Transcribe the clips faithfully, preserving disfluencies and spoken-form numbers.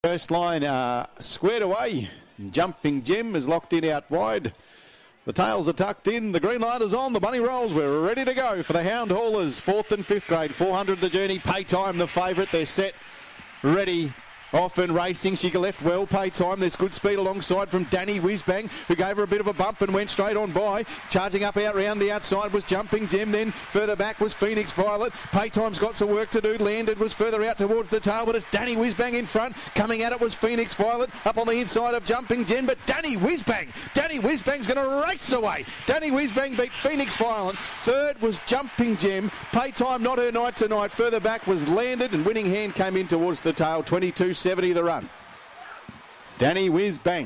First line uh, squared away. Jumping Gem is locked in out wide. The tails are tucked in. The green light is on. The bunny rolls. We're ready to go for the Hound Haulers. Fourth and fifth grade. four hundred the journey. Pay Time the favourite. They're set, ready, off and racing. She left well. Pay Time. There's good speed alongside from Danny Whizbang, who gave her a bit of a bump and went straight on by. Charging up out round the outside was Jumping Gem. Then further back was Phoenix Violet. Pay Time's got some work to do. Landed was further out towards the tail, but it's Danny Whizbang in front. Coming at it was Phoenix Violet up on the inside of Jumping Gem, but Danny Whizbang. Danny Whizbang's going to race away. Danny Whizbang beat Phoenix Violet. Third was Jumping Gem. Pay Time not her night tonight. Further back was Landed, and Winning Hand came in towards the tail. twenty-two seventy the run. Danny Whizbang,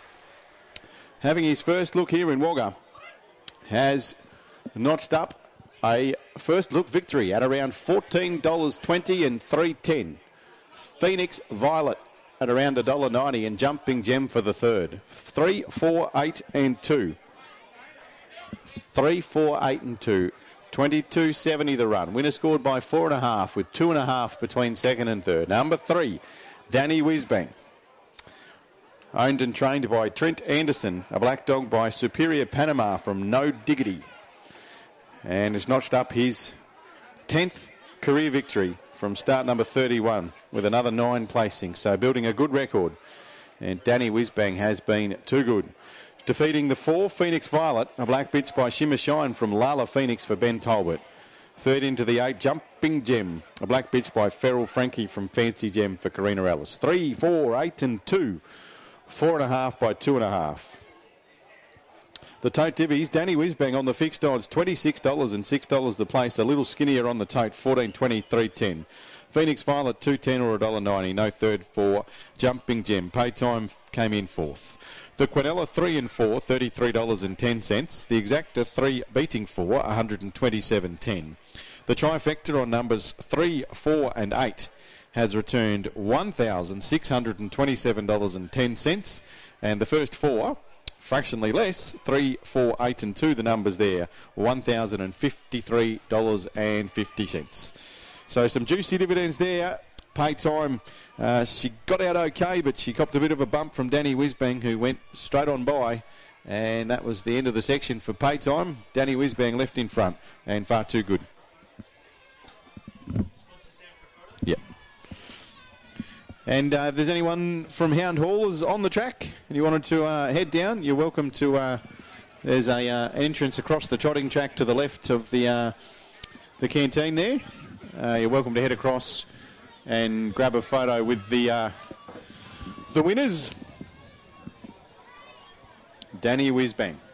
having his first look here in Wagga, has notched up a first look victory at around fourteen dollars twenty and three ten. Phoenix Violet at around one dollar ninety and Jumping Gem for the third. three, four, eight and two. three, four, eight and two. twenty-two seventy the run. Winner scored by four and a half with two and a half between second and third. Number three, Danny Whizbang. Owned and trained by Trent Anderson, a black dog by Superior Panama from No Diggity. And has notched up his tenth career victory from start number thirty-one with another nine placings. So building a good record. And Danny Whizbang has been too good. Defeating the four, Phoenix Violet, a black bitch by Shimmer Shine from Lala Phoenix for Ben Talbot. Third into the eight, Jumping Gem, a black bitch by Feral Frankie from Fancy Gem for Karina Ellis. Three, four, eight and two. Four and a half by two and a half. The tote divvies, Danny Whizbang on the fixed odds, twenty-six dollars and six dollars the place. A little skinnier on the tote, fourteen twenty, three ten. Phoenix Violet, two ten or one dollar ninety. No third for Jumping Gem. Pay Time came in fourth. The Quinella, three and four, thirty-three dollars and ten cents. The Exacta, three beating four, one hundred twenty-seven ten. The trifecta on numbers three, four and eight has returned one thousand six hundred twenty-seven dollars and ten cents. And the first four, fractionally less, three, four, eight and two, the numbers there, one thousand fifty-three dollars and fifty cents. So some juicy dividends there. Pay Time, uh, she got out okay, but she copped a bit of a bump from Danny Whizbang, who went straight on by. And that was the end of the section for Pay Time. Danny Whizbang left in front and far too good. Yep. And uh, if there's anyone from Hound Haulers on the track and you wanted to uh, head down, you're welcome to. Uh, there's a uh, entrance across the trotting track to the left of the uh, the canteen there. Uh, you're welcome to head across and grab a photo with the uh, the winners. Danny Whizbang.